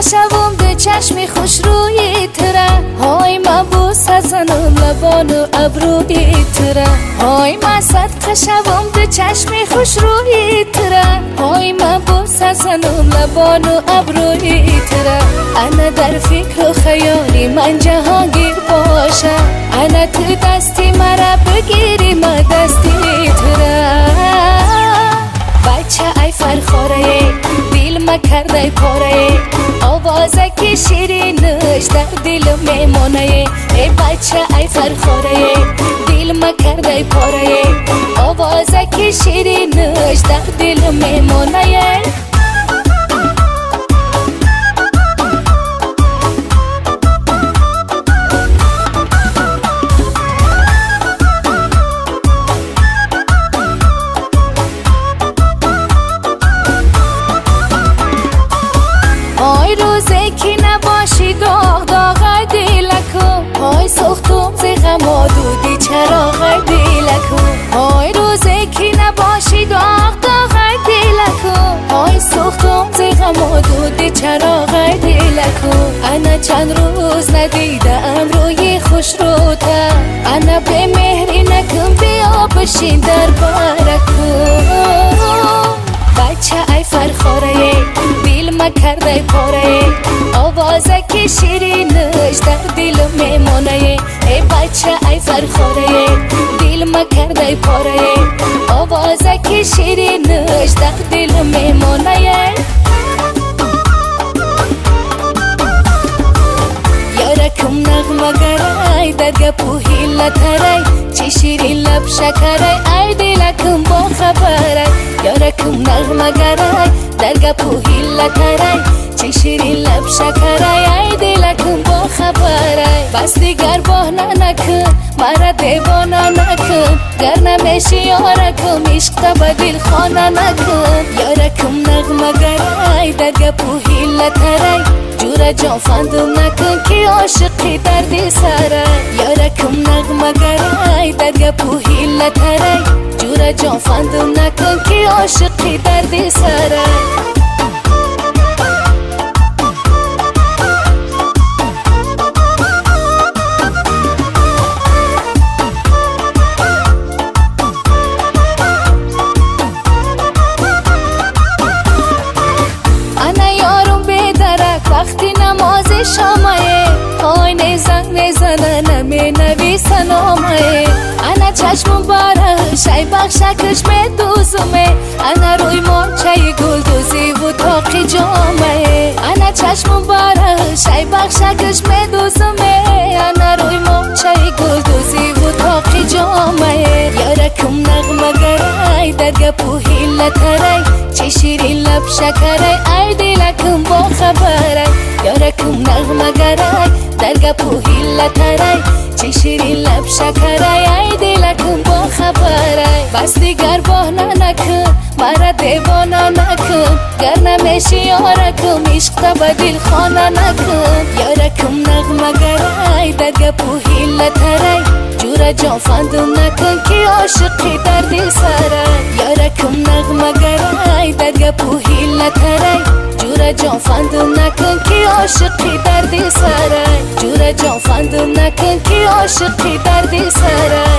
خشوم دو چشم خوش روی تره های من بوس زنم لبان و ابروی تره های من صد خشوم دو چشم خوش روی تره های من بوس زنم لبان و ابروی تره انا در فکر و خیالی من جهانگیر باشم انا تو دستی مرا بگیری من دستی تره بچه ای فرخوره دل ما کرده پاره آوازه که شیرینش در دل میمونه ای بچه ای فرخوره دل ما کرده پاره آوازه که شیرینش در دل میمونه های روزه که نباشی داغ داغ دلکو های سختم ز غم آلودی چراغ دلکو های روزه که نباشی داغ داغ دلکو های سختم ز غم آلودی چراغ دلکو انا چند روز ندیدم روی خوش رو تا انا به مهری نکن بیا بشین در بارکو بچه ای فرخوره دل ما کرده پاره آوازه که شیرینش در دل میمونه ای بچه ای فرخوره دل ما کرده پاره آوازه که شیرینش در دل میمونه یارکم نغمه گرای در گپو هیله ترای چه شیرین لب شکرای ای دلکم با خبرای یارکم نغمه گرای در گپو هیله ترای چه شیرین لب شکرای ای دلکم با خبرای بس دیگر بهانه نکن مرا دیوانه نکن گر نمیشی یارکم عشق تا به دل خانه نکن یارکم نغمه گرای در گپو هیله ترای جورا جان فندم نکن که عاشقی دردی سرای یارکم نغمه گرای در گپو هیله ترای جورا جان فندم نکن که عاشقی دردی سرای وقتی نماز شامه های نزنه نمی نویسن آمه انا چشم بارش ای بخشکش می دوزمه انا روی مارچه گل دوزی و تاقی جامه انا چشم بارش ای بخشکش می دوزمه انا روی مارچه گل دوزی و تاقی جامه یارکم نغمه گرای در گپو هیله ترای چه شیرین لب شکرای ای دلکم با خبرای یارکم نغمه گرای در گپو هیله ترای چه شیرین لب شکرای ای دلکم با خبرای بس دیگر بهانه نکن مرا دیوانه نکن گر نمیشی یارکم عشق تا به دل خانه نکن یارکم نغمه گرای در گپو هیله ترای جورا جان فندم نکن که عاشقی دردی سرای یارکم نغمه گرای در گپو هیله ترای جورا جان فندم نکن که عاشقی دردی سرای جورا جان فندم نکن که عاشقی دردی سرای